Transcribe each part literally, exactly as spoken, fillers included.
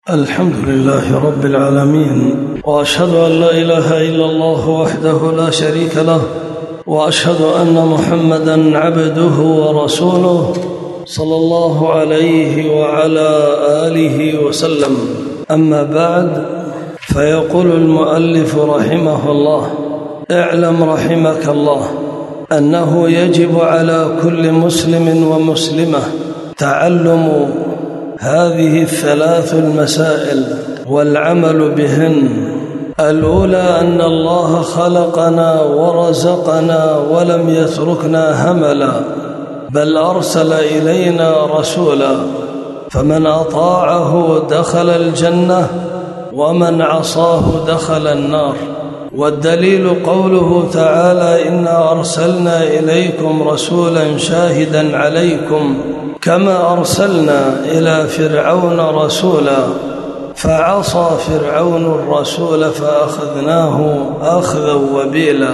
الحمد لله رب العالمين، وأشهد أن لا إله إلا الله وحده لا شريك له، وأشهد أن محمدًا عبده ورسوله صلى الله عليه وعلى آله وسلم. أما بعد، فيقول المؤلف رحمه الله: اعلم رحمك الله أنه يجب على كل مسلم ومسلمة تعلم هذه الثلاث المسائل والعمل بهن. الأولى أن الله خلقنا ورزقنا ولم يتركنا هملا، بل أرسل إلينا رسولا، فمن أطاعه دخل الجنة ومن عصاه دخل النار. والدليل قوله تعالى: إنا أرسلنا إليكم رسولا شاهدا عليكم كما أرسلنا إلى فرعون رسولا، فعصى فرعون الرسول فأخذناه أخذا وبيلا.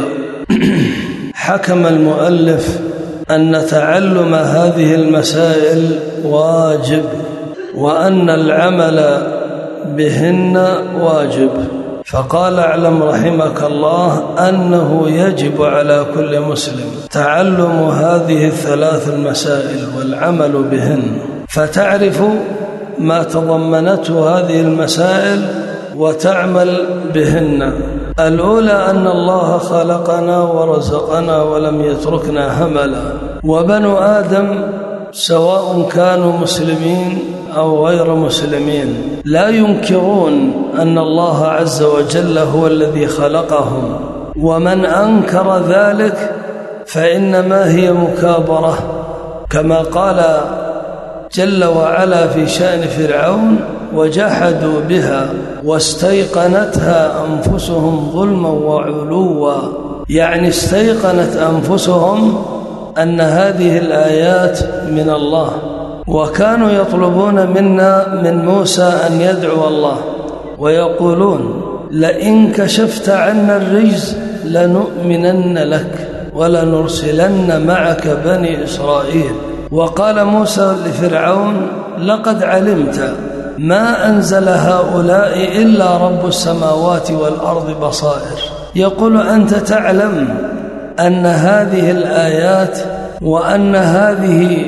حكم المؤلف أن تعلم هذه المسائل واجب، وأن العمل بهن واجب. فقال: اعلم رحمك الله أنه يجب على كل مسلم تعلم هذه الثلاث المسائل والعمل بهن، فتعرف ما تضمنته هذه المسائل وتعمل بهن. الأولى أن الله خلقنا ورزقنا ولم يتركنا هملا، وبنو آدم سواء كانوا مسلمين أو غير مسلمين لا ينكرون أن الله عز وجل هو الذي خلقهم، ومن أنكر ذلك فإنما هي مكابرة، كما قال جل وعلا في شأن فرعون: وجحدوا بها واستيقنتها أنفسهم ظلما وعلوا. يعني استيقنت أنفسهم أن هذه الآيات من الله، وكانوا يطلبون منا من موسى أن يدعو الله، ويقولون: لئن كشفت عنا الرجز لنؤمنن لك ولنرسلن معك بني إسرائيل. وقال موسى لفرعون: لقد علمت ما أنزل هؤلاء إلا رب السماوات والأرض بصائر. يقول: أنت تعلم أن هذه الآيات وأن هذه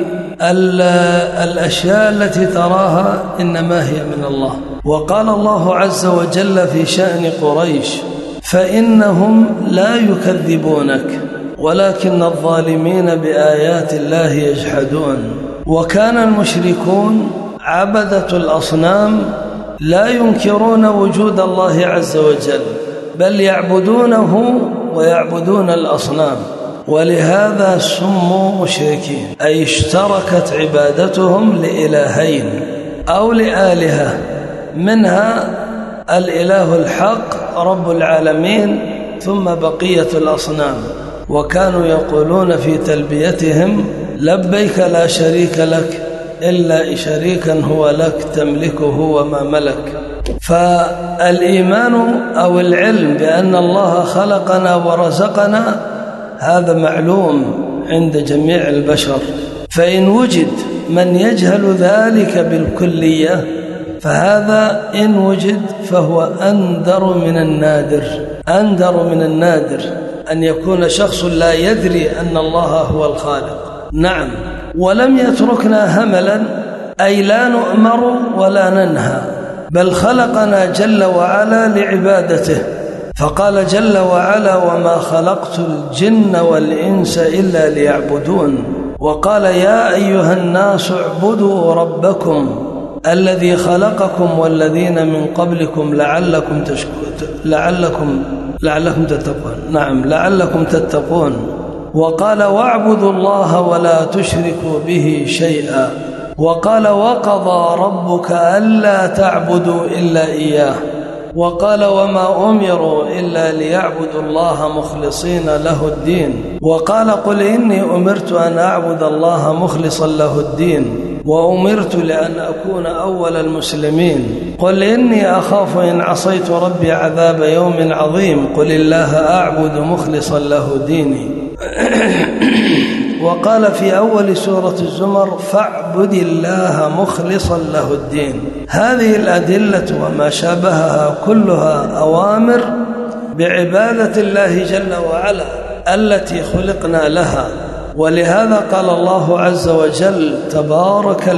الأشياء التي تراها إنما هي من الله. وقال الله عز وجل في شأن قريش: فإنهم لا يكذبونك ولكن الظالمين بآيات الله يجحدون. وكان المشركون عبدة الأصنام لا ينكرون وجود الله عز وجل، بل يعبدونه ويعبدون الأصنام، ولهذا سموا مشركين، أي اشتركت عبادتهم لإلهين أو لآلهة، منها الإله الحق رب العالمين ثم بقية الأصنام. وكانوا يقولون في تلبيتهم: لبيك لا شريك لك إلا شريكا هو لك تملكه وما ملك. فالإيمان أو العلم بأن الله خلقنا ورزقنا هذا معلوم عند جميع البشر، فإن وجد من يجهل ذلك بالكلية فهذا إن وجد فهو أندر من النادر، أندر من النادر أن يكون شخص لا يدري أن الله هو الخالق. نعم، ولم يتركنا هملا، أي لا نؤمر ولا ننهى، بل خلقنا جل وعلا لعبادته. فقال جل وعلا: وما خلقت الجن والإنس إلا ليعبدون. وقال: يا أيها الناس اعبدوا ربكم الذي خلقكم والذين من قبلكم لعلكم تشكرون لعلكم لعلكم تتقون. نعم، لعلكم تتقون. وقال: واعبدوا الله ولا تشركوا به شيئا. وقال: وقضى ربك ألا تعبدوا إلا إياه. وقال: وما أمروا إلا ليعبدوا الله مخلصين له الدين. وقال: قل إني أمرت أن أعبد الله مخلصا له الدين، وأمرت لأن أكون أول المسلمين. قل إني أخاف إن عصيت ربي عذاب يوم عظيم. قل الله أعبد مخلصا له ديني. وقال في أول سورة الزمر فاعبد الله مخلصا له الدين. هذه الأدلة وما شابهها كلها أوامر بعبادة الله جل وعلا التي خلقنا لها. ولهذا قال الله عز وجل تبارك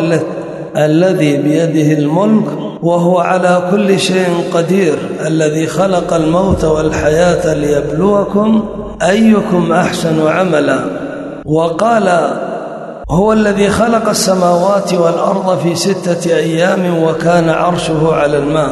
الذي بيده الملك وهو على كل شيء قدير الذي خلق الموت والحياة ليبلوكم أيكم أحسن عملا. وقال هو الذي خلق السماوات والأرض في ستة أيام وكان عرشه على الماء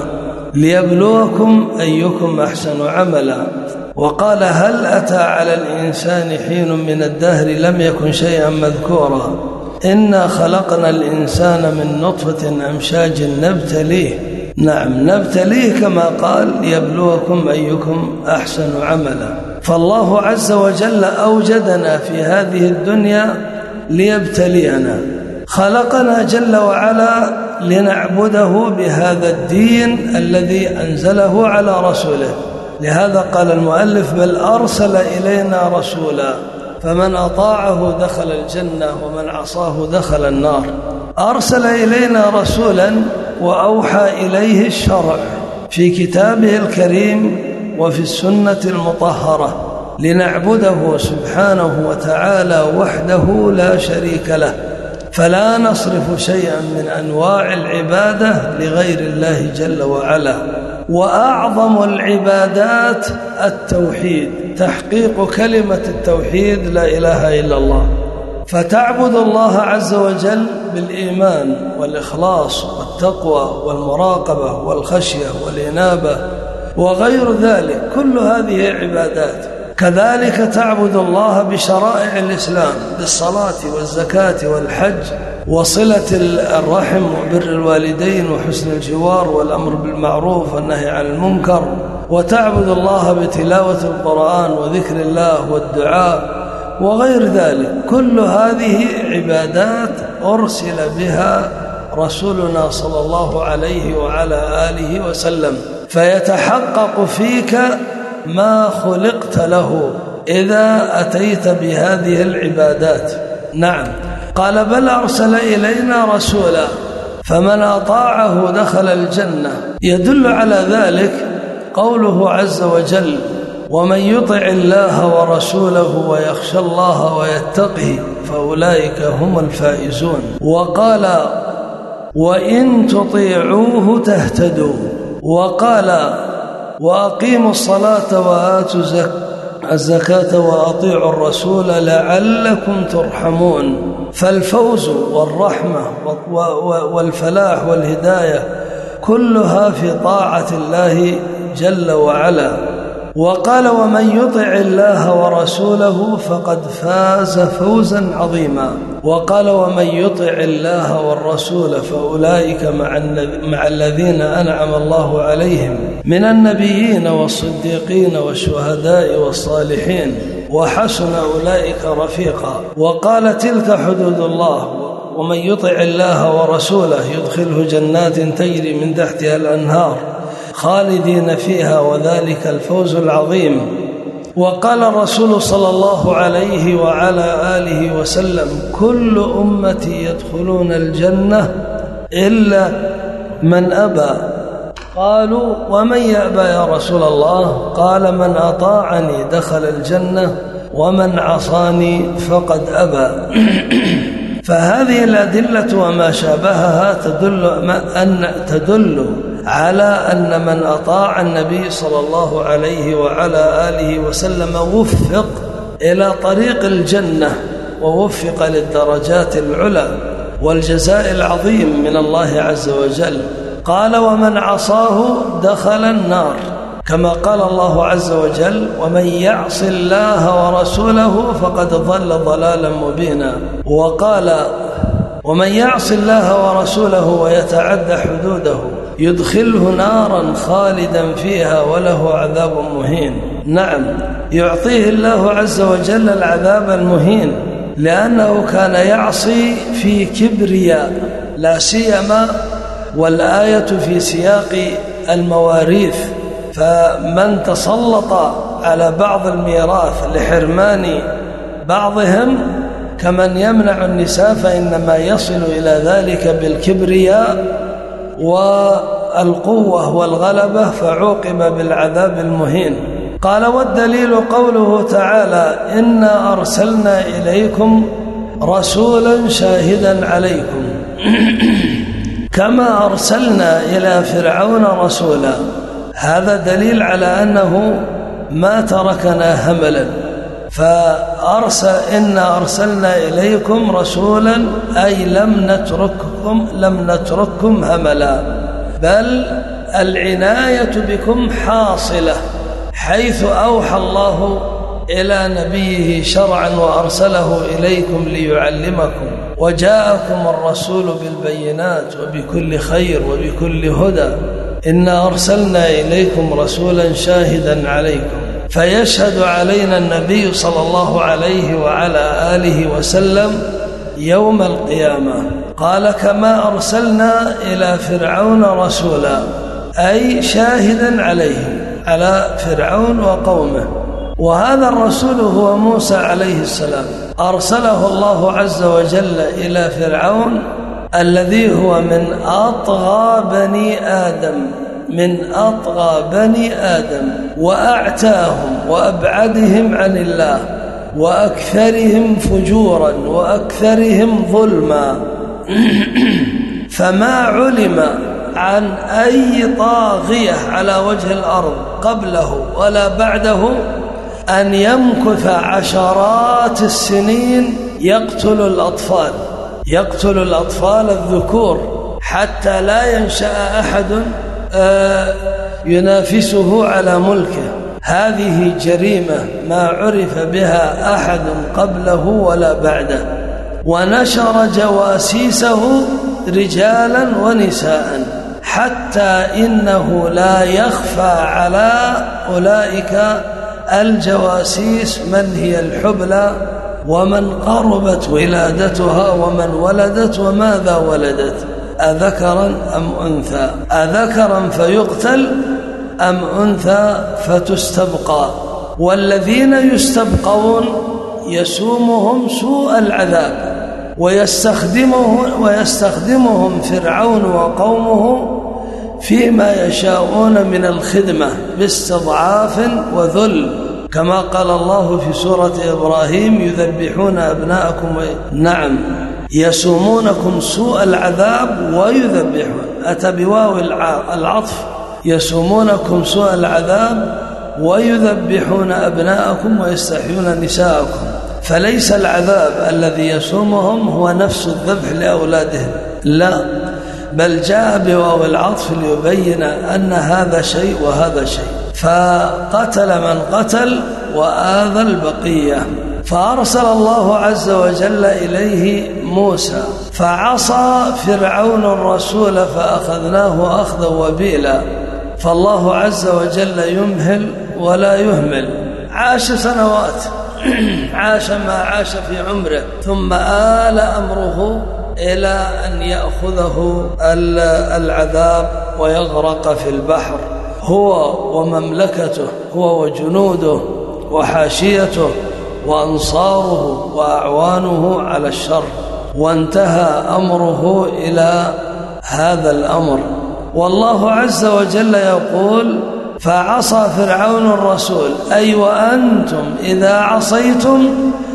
ليبلوكم أيكم أحسن عملا. وقال هل أتى على الإنسان حين من الدهر لم يكن شيئا مذكورا إنا خلقنا الإنسان من نطفة أمشاج نبتليه. نعم نبتليه كما قال ليبلوكم أيكم أحسن عملا. فالله عز وجل أوجدنا في هذه الدنيا ليبتلينا، خلقنا جل وعلا لنعبده بهذا الدين الذي أنزله على رسوله. لهذا قال المؤلف بل أرسل إلينا رسولا فمن أطاعه دخل الجنة ومن عصاه دخل النار. أرسل إلينا رسولا وأوحى إليه الشرع في كتابه الكريم وفي السنة المطهرة لنعبده سبحانه وتعالى وحده لا شريك له، فلا نصرف شيئا من أنواع العبادة لغير الله جل وعلا. وأعظم العبادات التوحيد، تحقيق كلمة التوحيد لا إله إلا الله. فتعبد الله عز وجل بالإيمان والإخلاص والتقوى والمراقبة والخشية والإنابة وغير ذلك، كل هذه عبادات. كذلك تعبد الله بشرائع الإسلام بالصلاة والزكاة والحج وصلة الرحم وبر الوالدين وحسن الجوار والأمر بالمعروف والنهي عن المنكر. وتعبد الله بتلاوة القرآن وذكر الله والدعاء وغير ذلك. كل هذه عبادات أرسل بها رسولنا صلى الله عليه وعلى آله وسلم، فيتحقق فيك ما خلقت له إذا أتيت بهذه العبادات. نعم قال بل أرسل إلينا رسولا فمن أطاعه دخل الجنة. يدل على ذلك قوله عز وجل ومن يطع الله ورسوله ويخشى الله ويتقه فأولئك هم الفائزون. وقال وإن تطيعوه تهتدوا. وقال وأقيموا الصلاة وآتوا الزكاة وأطيعوا الرسول لعلكم ترحمون. فالفوز والرحمة والفلاح والهداية كلها في طاعة الله جل وعلا. وقال ومن يطع الله ورسوله فقد فاز فوزا عظيما. وقال ومن يطع الله والرسول فأولئك مع الذين أنعم الله عليهم من النبيين والصديقين والشهداء والصالحين وحسن أولئك رفيقا. وقال تلك حدود الله ومن يطع الله ورسوله يدخله جنات تجري من تحتها الأنهار خالدين فيها وذلك الفوز العظيم. وقال الرسول صلى الله عليه وعلى آله وسلم كل أمتي يدخلون الجنة إلا من أبى. قالوا ومن يأبى يا رسول الله؟ قال من أطاعني دخل الجنة ومن عصاني فقد أبى. فهذه الأدلة وما شابهها تدل أن تدل على أن من أطاع النبي صلى الله عليه وعلى آله وسلم وفق إلى طريق الجنة ووفق للدرجات العلى والجزاء العظيم من الله عز وجل. قال ومن عصاه دخل النار كما قال الله عز وجل ومن يعص الله ورسوله فقد ضل ضلالا مبينا. وقال ومن يعص الله ورسوله ويتعدى حدوده يدخله نارا خالدا فيها وله عذاب مهين. نعم يعطيه الله عز وجل العذاب المهين لأنه كان يعصي في كبرياء، لا سيما والآية في سياق المواريث، فمن تسلط على بعض الميراث لحرمان بعضهم كمن يمنع النساء فإنما يصل إلى ذلك بالكبرياء والقوة والغلبة فعوقب بالعذاب المهين. قال والدليل قوله تعالى إنا أرسلنا إليكم رسولا شاهدا عليكم كما أرسلنا إلى فرعون رسولا. هذا دليل على أنه ما تركنا هملا، فأرسل إنا أرسلنا إليكم رسولا أي لم نترككم لم نترككم هملا، بل العناية بكم حاصلة، حيث أوحى الله إلى نبيه شرعا وأرسله إليكم ليعلمكم، وجاءكم الرسول بالبينات وبكل خير وبكل هدى. إنا أرسلنا إليكم رسولا شاهدا عليكم، فيشهد علينا النبي صلى الله عليه وعلى آله وسلم يوم القيامة. قال كما أرسلنا إلى فرعون رسولا أي شاهدا عليهم على فرعون وقومه، وهذا الرسول هو موسى عليه السلام، أرسله الله عز وجل إلى فرعون الذي هو من أطغى بني آدم من أطغى بني آدم وأعتاهم وأبعدهم عن الله وأكثرهم فجورا وأكثرهم ظلما. فما علم عن أي طاغية على وجه الأرض قبله ولا بعده أن يمكث عشرات السنين يقتل الأطفال يقتل الأطفال الذكور حتى لا ينشأ أحد ينافسه على ملكه. هذه جريمة ما عرف بها أحد قبله ولا بعده، ونشر جواسيسه رجالا ونساء، حتى إنه لا يخفى على أولئك الجواسيس من هي الحبلى ومن قربت ولادتها ومن ولدت وماذا ولدت، أذكرا أم أنثى، أذكرا فيقتل أم أنثى فتستبقى. والذين يستبقون يسومهم سوء العذاب ويستخدمهم, ويستخدمهم فرعون وقومه فيما يشاءون من الخدمة باستضعاف وذل، كما قال الله في سورة إبراهيم يذبحون أبناءكم و... نعم يسومونكم سوء العذاب ويذبحون، أتى بواو العطف، يسومونكم سوء العذاب ويذبحون أبناءكم ويستحيون نساءكم. فليس العذاب الذي يسومهم هو نفس الذبح لأولادهم، لا، بل جاء بواو العطف ليبين أن هذا شيء وهذا شيء، فقتل من قتل وآذى البقية. فأرسل الله عز وجل إليه موسى فعصى فرعون الرسول فأخذناه أخذا وبيلا. فالله عز وجل يمهل ولا يهمل. عاش سنوات عاش ما عاش في عمره، ثم آل أمره إلى أن يأخذه العذاب ويغرق في البحر هو ومملكته، هو وجنوده وحاشيته وأنصاره وأعوانه على الشر. وانتهى أمره إلى هذا الأمر. والله عز وجل يقول فعصى فرعون الرسول، أي وأنتم إذا عصيتم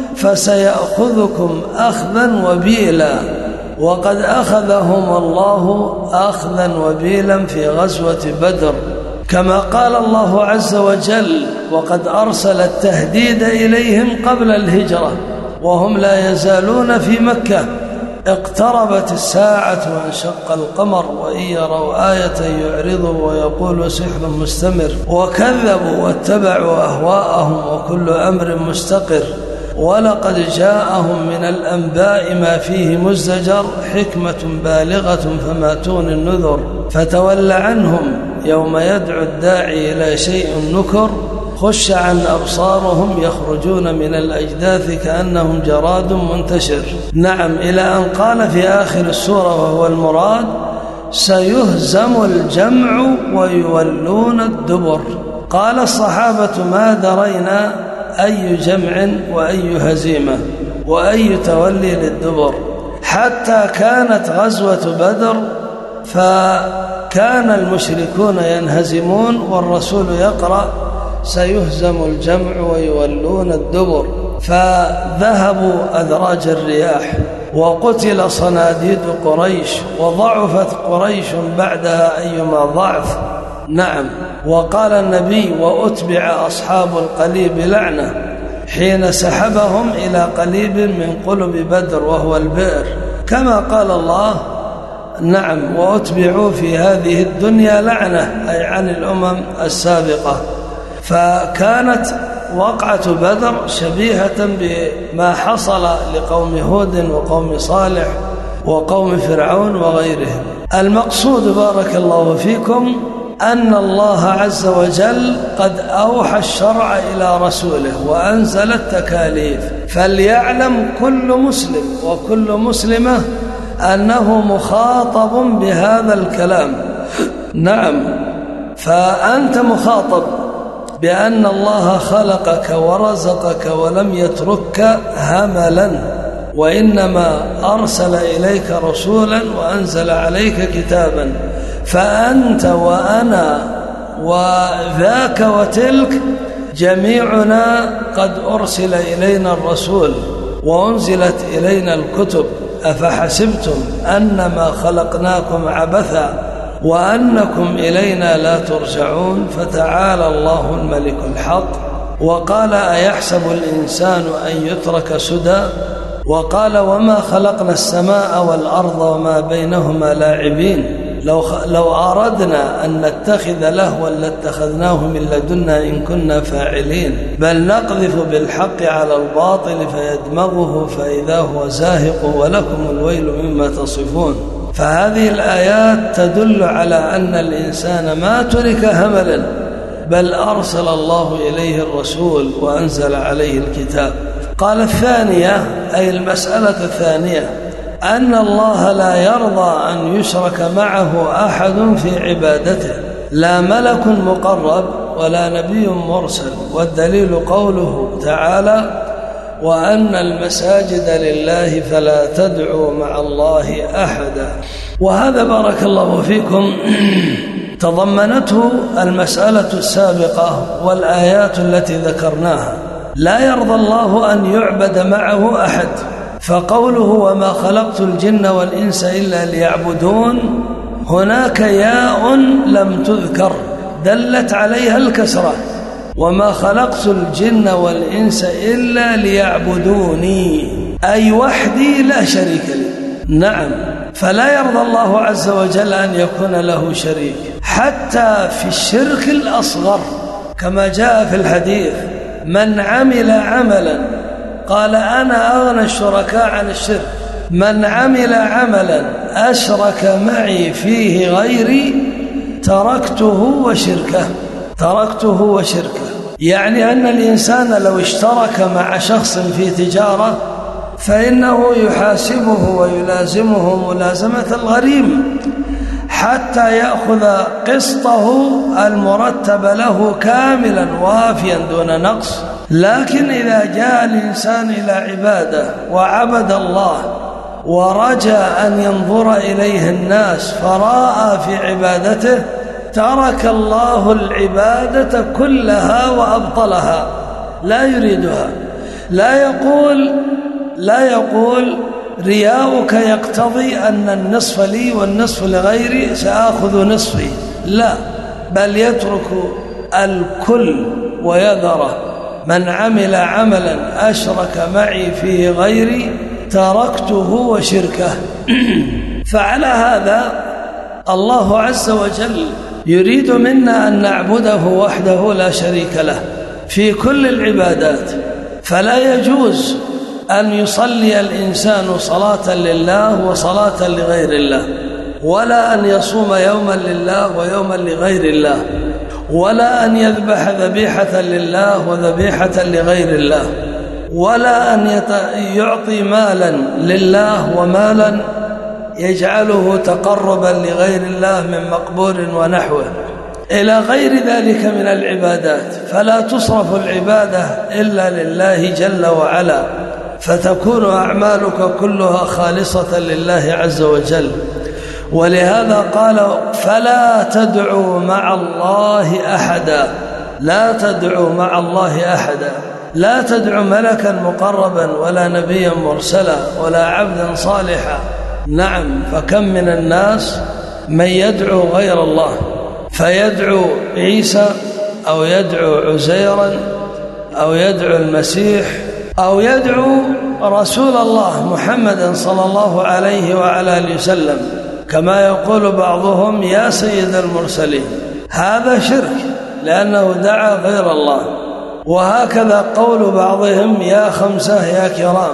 فسيأخذكم أخذا وبيلا. وقد أخذهم الله أخذا وبيلا في غزوة بدر، كما قال الله عز وجل وقد أرسل التهديد إليهم قبل الهجرة وهم لا يزالون في مكة. اقتربت الساعة وانشق القمر وإن يروا آية يعرضوا ويقولوا سحر مستمر، وكذبوا واتبعوا أهواءهم وكل أمر مستقر. ولقد جاءهم من الأنباء ما فيه مزدجر، حكمة بالغة فما تغني النذر. فتول عنهم يوم يدعو الداعي إلى شيء نكر، خش عن أبصارهم يخرجون من الأجداث كأنهم جراد منتشر. نعم، إلى أن قال في آخر السورة وهو المراد سيهزم الجمع ويولون الدبر. قال الصحابة ما درينا أي جمع وأي هزيمة، وأي تولي للدبر، حتى كانت غزوة بدر فكان المشركون ينهزمون والرسول يقرأ سيهزم الجمع ويولون الدبر، فذهبوا أدراج الرياح وقتل صناديد قريش وضعفت قريش بعدها أيما ضعف. نعم. وقال النبي وأتبع أصحاب القليب لعنة حين سحبهم إلى قليب من قلب بدر وهو البئر، كما قال الله نعم وأتبعوا في هذه الدنيا لعنة أي عن الأمم السابقة. فكانت وقعة بدر شبيهة بما حصل لقوم هود وقوم صالح وقوم فرعون وغيرهم. المقصود بارك الله فيكم أن الله عز وجل قد أوحى الشرع إلى رسوله وأنزل التكاليف، فليعلم كل مسلم وكل مسلمة أنه مخاطب بهذا الكلام. نعم. فأنت مخاطب بأن الله خلقك ورزقك ولم يتركك هملا، وإنما أرسل إليك رسولا وأنزل عليك كتابا، فأنت وأنا وذاك وتلك جميعنا قد أرسل إلينا الرسول وأنزلت إلينا الكتب. أفحسبتم أنما خلقناكم عبثا وأنكم إلينا لا ترجعون، فتعالى الله الملك الحق. وقال أيحسب الإنسان أن يترك سدى، وقال وما خلقنا السماء والأرض وما بينهما لاعبين، لو, لو أردنا أن نتخذ لهوا لاتخذناه من لدنا إن كنا فاعلين، بل نقذف بالحق على الباطل فيدمغه فإذا هو زاهق ولكم الويل مما تصفون. فهذه الآيات تدل على أن الإنسان ما ترك هملا، بل أرسل الله إليه الرسول وأنزل عليه الكتاب. قال الثانية أي المسألة الثانية أن الله لا يرضى أن يشرك معه أحد في عبادته، لا ملك مقرب ولا نبي مرسل، والدليل قوله تعالى وأن المساجد لله فلا تدعوا مع الله أحدا. وهذا بارك الله فيكم تضمنته المسألة السابقة والآيات التي ذكرناها. لا يرضى الله أن يعبد معه أحد، فقوله وما خلقت الجن والإنس إلا ليعبدون، هناك ياء لم تذكر دلت عليها الكسرة، وما خلقت الجن والإنس إلا ليعبدوني أي وحدي لا شريك لي. نعم. فلا يرضى الله عز وجل أن يكون له شريك حتى في الشرك الأصغر، كما جاء في الحديث من عمل عملا قال أنا أغنى الشركاء عن الشرك، من عمل عملا أشرك معي فيه غيري تركته وشركه تركته وشركه يعني أن الإنسان لو اشترك مع شخص في تجارة فإنه يحاسبه ويلازمه ملازمة الغريم حتى يأخذ قسطه المرتب له كاملا وافيا دون نقص. لكن إذا جاء الإنسان إلى عبادة وعبد الله ورجى أن ينظر إليه الناس فرأى في عبادته، ترك الله العبادة كلها وأبطلها، لا يريدها. لا يقول لا يقول رياؤك يقتضي أن النصف لي والنصف لغيري سأخذ نصفي، لا، بل يترك الكل ويذره. من عمل عملا أشرك معي فيه غيري تركته وشركه. فعلى هذا الله عز وجل يريد منا أن نعبده وحده لا شريك له في كل العبادات، فلا يجوز أن يصلي الإنسان صلاة لله وصلاة لغير الله، ولا أن يصوم يوما لله ويوما لغير الله، ولا أن يذبح ذبيحة لله وذبيحة لغير الله، ولا أن يعطي مالا لله ومالا يجعله تقربا لغير الله من مقبور ونحوه إلى غير ذلك من العبادات. فلا تصرف العبادة إلا لله جل وعلا، فتكون أعمالك كلها خالصة لله عز وجل. ولهذا قال فلا تدعوا مع الله أحدا، لا تدعوا مع الله أحدا، لا تدعوا ملكا مقربا ولا نبيا مرسلا ولا عبدا صالحا. نعم، فكم من الناس من يدعو غير الله، فيدعو عيسى أو يدعو عزيرا أو يدعو المسيح أو يدعو رسول الله محمدا صلى الله عليه وعلى آله وسلم، كما يقول بعضهم يا سيد المرسلين. هذا شرك لأنه دعا غير الله. وهكذا قول بعضهم يا خمسة يا كرام.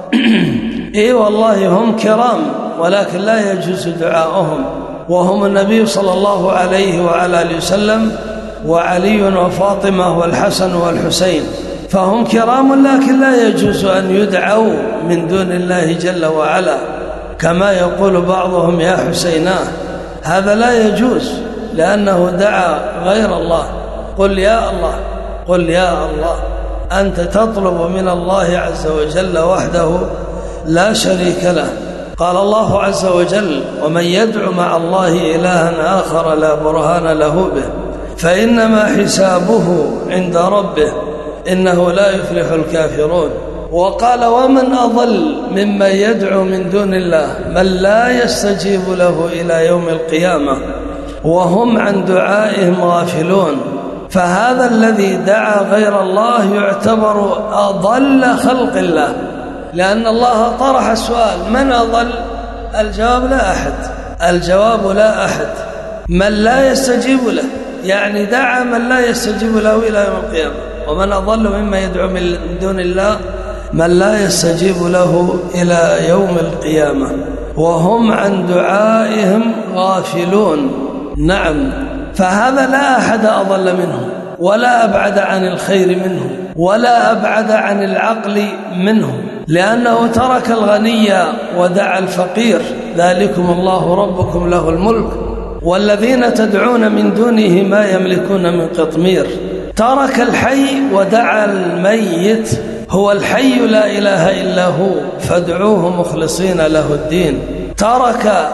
إيه والله هم كرام، ولكن لا يجوز دعاؤهم، وهم النبي صلى الله عليه وعلى آله وسلم وعلي وفاطمة والحسن والحسين، فهم كرام لكن لا يجوز أن يدعوا من دون الله جل وعلا، كما يقول بعضهم يا حسيناه. هذا لا يجوز لأنه دعا غير الله. قل يا الله، قل يا الله، أنت تطلب من الله عز وجل وحده لا شريك له. قال الله عز وجل ومن يدعو مع الله إلها آخر لا برهان له به فإنما حسابه عند ربه إنه لا يفلح الكافرون. وقال ومن أضل ممن يدعو من دون الله من لا يستجيب له إلى يوم القيامة وهم عن دعائهم غافلون. فهذا الذي دعا غير الله يعتبر أضل خلق الله، لأن الله طرح السؤال من أضل؟ الجواب لا أحد، الجواب لا أحد. من لا يستجيب له، يعني دعا من لا يستجيب له إلى يوم القيامة. ومن أضل مما يدعو من دون الله من لا يستجيب له إلى يوم القيامة وهم عن دعائهم غافلون. نعم، فهذا لا أحد أضل منه ولا أبعد عن الخير منه ولا أبعد عن العقل منه، لأنه ترك الغني ودعا الفقير ذلكم الله ربكم له الملك والذين تدعون من دونه ما يملكون من قطمير. ترك الحي ودعا الميت، هو الحي لا إله إلا هو فادعوه مخلصين له الدين. ترك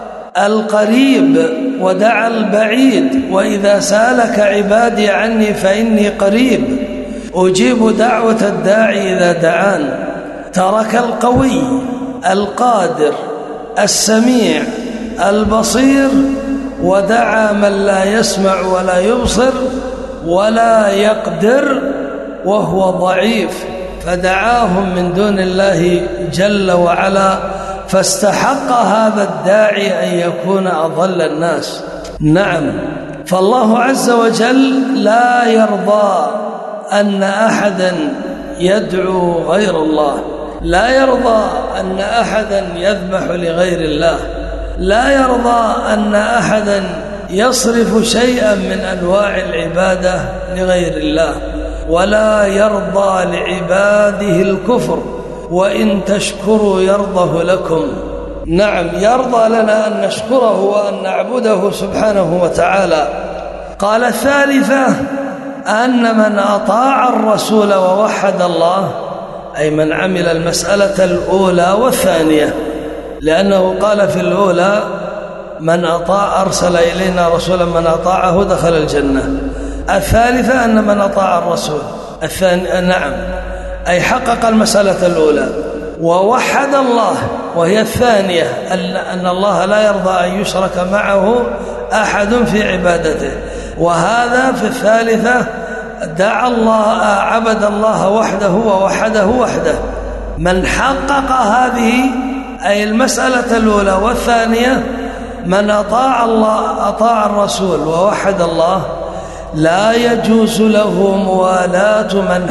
القريب ودعا البعيد وإذا سألك عبادي عني فإني قريب أجيب دعوة الداعي إذا دعان. ترك القوي القادر السميع البصير ودعا من لا يسمع ولا يبصر ولا يقدر وهو ضعيف، فدعاهم من دون الله جل وعلا، فاستحق هذا الداعي أن يكون أضل الناس. نعم، فالله عز وجل لا يرضى أن أحدا يدعو غير الله، لا يرضى أن أحدا يذبح لغير الله، لا يرضى أن أحدا يصرف شيئا من أنواع العبادة لغير الله، ولا يرضى لعباده الكفر وإن تشكروا يرضه لكم. نعم، يرضى لنا أن نشكره وأن نعبده سبحانه وتعالى. قال الثالثة أن من أطاع الرسول ووحد الله، أي من عمل المسألة الأولى والثانية، لأنه قال في الأولى من أطاع أرسل إلينا رسولا من أطاعه دخل الجنة. الثالثة أن من أطاع الرسول الثاني، نعم، أي حقق المسألة الأولى ووحد الله، وهي الثانية أن الله لا يرضى أن يشرك معه أحد في عبادته. وهذا في الثالثة دعا الله عبد الله وحده ووحده وحده. من حقق هذه أي المسألة الأولى والثانية، من أطاع الله أطاع الرسول ووحد الله، لا يجوز له موالاة من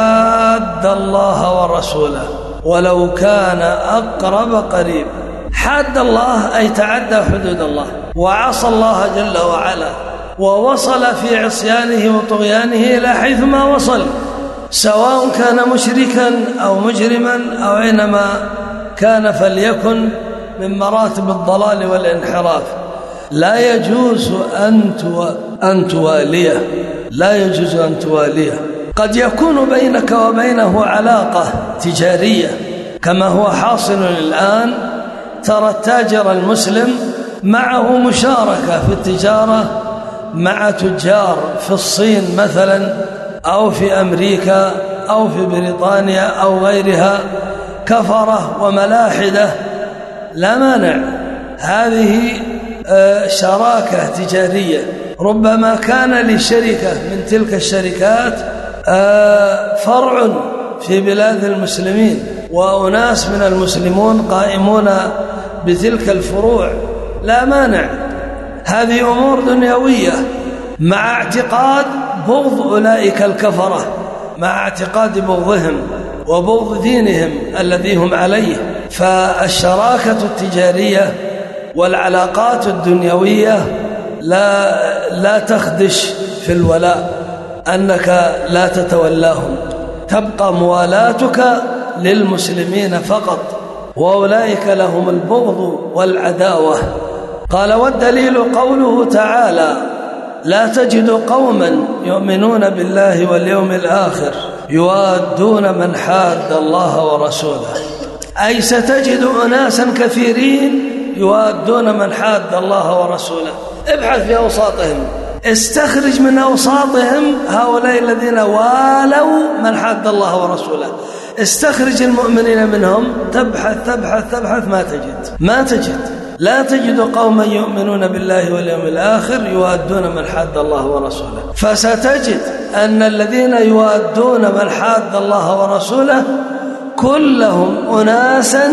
حاد الله ورسوله ولو كان أقرب قريب. حاد الله أي تعدى حدود الله وعصى الله جل وعلا ووصل في عصيانه وطغيانه إلى حيث ما وصل، سواء كان مشركا أو مجرما أو أينما كان فليكن من مراتب الضلال والانحراف. لا يجوز أن تواليه، لا يجوز أن تواليه. قد يكون بينك وبينه علاقة تجارية كما هو حاصل الآن. ترى التاجر المسلم معه مشاركة في التجارة مع تجار في الصين مثلا أو في أمريكا أو في بريطانيا أو غيرها، كفرة وملاحدة، لا مانع، هذه شراكة تجارية. ربما كان لشركة من تلك الشركات فرع في بلاد المسلمين وأناس من المسلمون قائمون بتلك الفروع، لا مانع، هذه أمور دنيوية مع اعتقاد بغض أولئك الكفرة، مع اعتقاد بغضهم وبغض دينهم الذي هم عليه. فالشراكة التجارية والعلاقات الدنيوية لا, لا تخدش في الولاء أنك لا تتولاهم، تبقى موالاتك للمسلمين فقط، وأولئك لهم البغض والعداوة. قال والدليل قوله تعالى لا تجد قوما يؤمنون بالله واليوم الآخر يوادون من حاد الله ورسوله، أي ستجد أناسا كثيرين يوادون من حاد الله ورسوله. ابحث في أوساطهم، استخرج من أوساطهم هؤلاء الذين والوا من حاد الله ورسوله، استخرج المؤمنين منهم، تبحث تبحث تبحث ما تجد ما تجد لا تجد قوما يؤمنون بالله واليوم الآخر يوادون من حاد الله ورسوله. فستجد أن الذين يوادون من حاد الله ورسوله كلهم أناسا،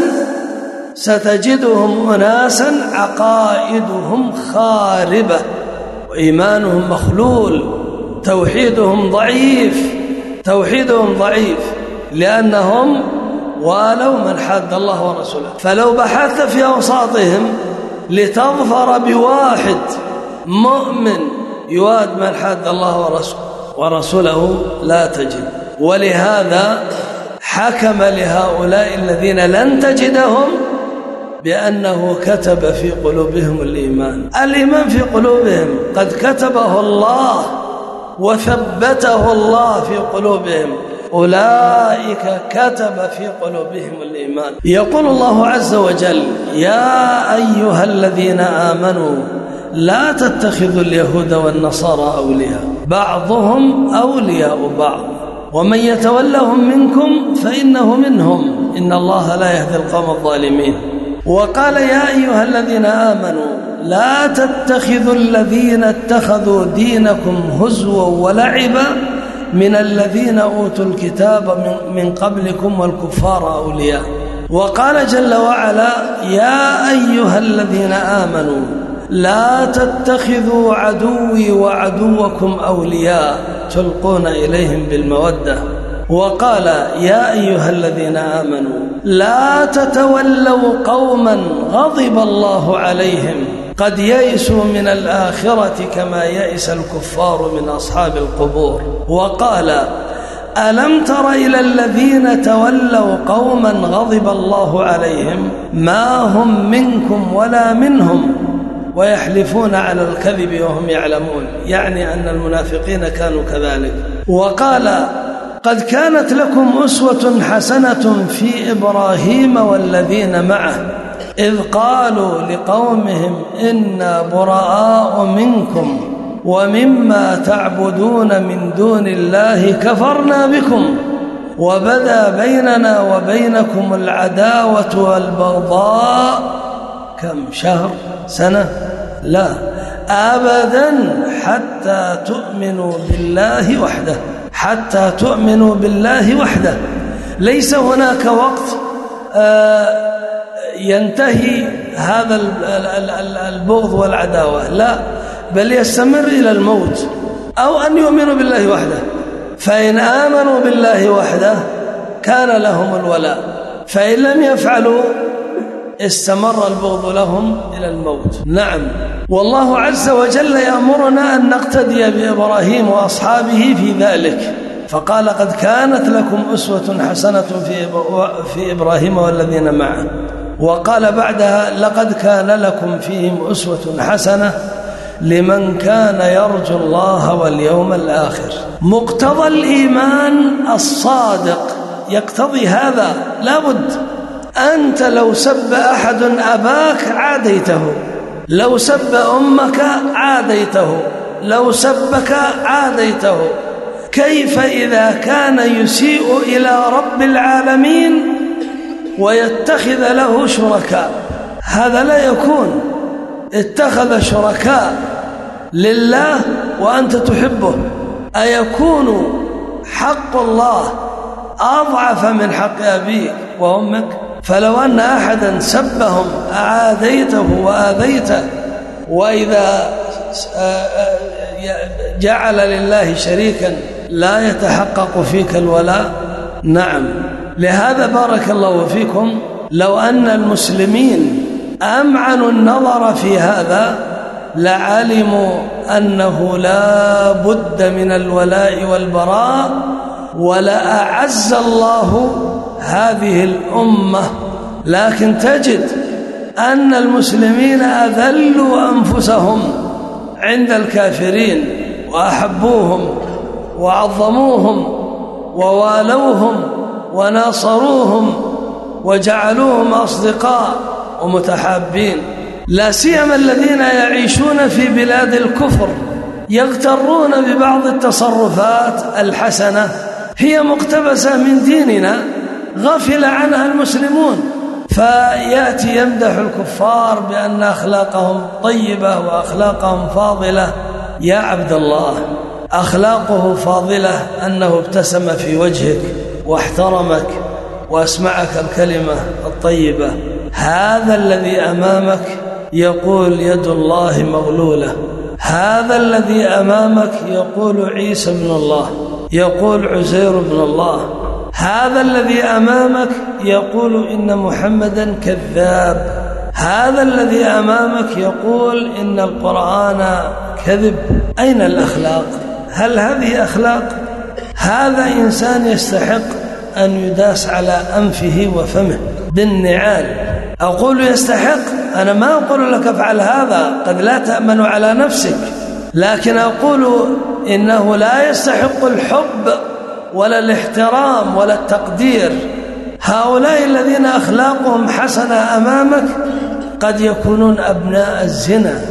ستجدهم أناسا عقائدهم خاربة وإيمانهم مخلول، توحيدهم ضعيف توحيدهم ضعيف لأنهم والوا من حاد الله ورسوله. فلو بحثت في أوساطهم لتظفر بواحد مؤمن يواد من حاد الله ورسوله لا تجد. ولهذا حكم لهؤلاء الذين لن تجدهم بأنه كتب في قلوبهم الإيمان. الإيمان في قلوبهم قد كتبه الله وثبته الله في قلوبهم، أولئك كتب في قلوبهم الإيمان. يقول الله عز وجل يا أيها الذين آمنوا لا تتخذوا اليهود والنصارى أولياء بعضهم أولياء بعض ومن يتولهم منكم فإنه منهم إن الله لا يهدي القوم الظالمين. وقال يا أيها الذين آمنوا لا تتخذوا الذين اتخذوا دينكم هزوا ولعبا من الذين أوتوا الكتاب من قبلكم والكفار أولياء. وقال جل وعلا يا أيها الذين آمنوا لا تتخذوا عدوي وعدوكم أولياء تلقون إليهم بالمودة. وقال يا أيها الذين آمنوا لا تتولوا قوما غضب الله عليهم قد يئسوا من الآخرة كما يئس الكفار من أصحاب القبور. وقال ألم تر إلى الذين تولوا قوما غضب الله عليهم ما هم منكم ولا منهم ويحلفون على الكذب وهم يعلمون، يعني أن المنافقين كانوا كذلك. وقال قد كانت لكم أسوة حسنة في إبراهيم والذين معه إذ قالوا لقومهم إنا براء منكم ومما تعبدون من دون الله كفرنا بكم وبدا بيننا وبينكم العداوة والبغضاء كم شهر سنة لا أبدا حتى تؤمنوا بالله وحده حتى تؤمنوا بالله وحده. ليس هناك وقت ينتهي هذا البغض والعداوة، لا، بل يستمر إلى الموت أو أن يؤمنوا بالله وحده. فإن آمنوا بالله وحده كان لهم الولاء، فإن لم يفعلوا استمر البغض لهم إلى الموت. نعم، والله عز وجل يأمرنا أن نقتدي بإبراهيم وأصحابه في ذلك، فقال قد كانت لكم أسوة حسنة في إبراهيم والذين معه. وقال بعدها لقد كان لكم فيهم أسوة حسنة لمن كان يرجو الله واليوم الآخر. مقتضى الإيمان الصادق يقتضي هذا، لابد. أنت لو سب أحد أباك عاديته، لو سب أمك عاديته، لو سبك عاديته، كيف إذا كان يسيء إلى رب العالمين ويتخذ له شركاء؟ هذا لا يكون. اتخذ شركاء لله وأنت تحبه، أيكون حق الله أضعف من حق أبيك وأمك؟ فلو أن أحدا سبهم أعاديته وآذيته، وإذا جعل لله شريكا لا يتحقق فيك الولاء. نعم، لهذا بارك الله فيكم لو أن المسلمين أمعنوا النظر في هذا لعلموا أنه لا بد من الولاء والبراء، ولأعز الله هذه الأمة. لكن تجد أن المسلمين أذلوا أنفسهم عند الكافرين وأحبوهم وعظموهم ووالوهم وناصروهم وجعلوهم أصدقاء ومتحابين، لا سيما الذين يعيشون في بلاد الكفر يغترون ببعض التصرفات الحسنة هي مقتبسة من ديننا غفل عنها المسلمون، فيأتي يمدح الكفار بأن أخلاقهم طيبة وأخلاقهم فاضلة. يا عبد الله، أخلاقه فاضلة أنه ابتسم في وجهك واحترمك وأسمعك الكلمة الطيبة. هذا الذي أمامك يقول يد الله مغلولة، هذا الذي أمامك يقول عيسى ابن الله، يقول عزير ابن الله، هذا الذي أمامك يقول إن محمدا كذاب، هذا الذي أمامك يقول إن القرآن كذب. أين الأخلاق؟ هل هذه أخلاق؟ هذا إنسان يستحق أن يداس على أنفه وفمه بالنعال. أقول يستحق، أنا ما أقول لك افعل هذا، قد لا تأمن على نفسك، لكن أقول إنه لا يستحق الحب ولا الاحترام ولا التقدير. هؤلاء الذين أخلاقهم حسنة أمامك قد يكونون أبناء الزنا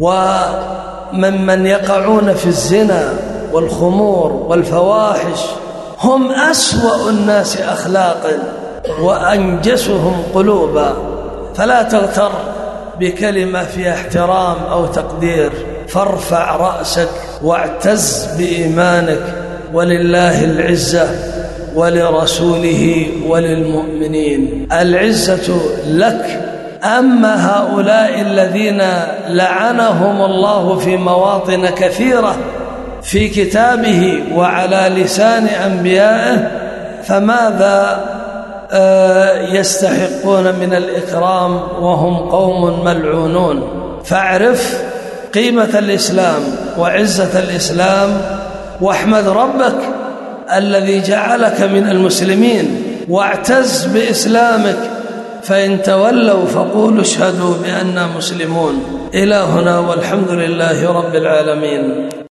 وممن يقعون في الزنا والخمور والفواحش، هم أسوأ الناس أخلاقا وأنجسهم قلوبا. فلا تغتر بكلمة فيها احترام أو تقدير، فارفع رأسك واعتز بإيمانك، ولله العزة ولرسوله وللمؤمنين. العزة لك. أما هؤلاء الذين لعنهم الله في مواطن كثيرة في كتابه وعلى لسان أنبيائه، فماذا يستحقون من الإكرام وهم قوم ملعونون؟ فاعرف قيمة الإسلام وعزة الإسلام، واحمد ربك الذي جعلك من المسلمين، واعتز بإسلامك. فإن تولوا فقولوا اشهدوا بأننا مسلمون. إلى هنا والحمد لله رب العالمين.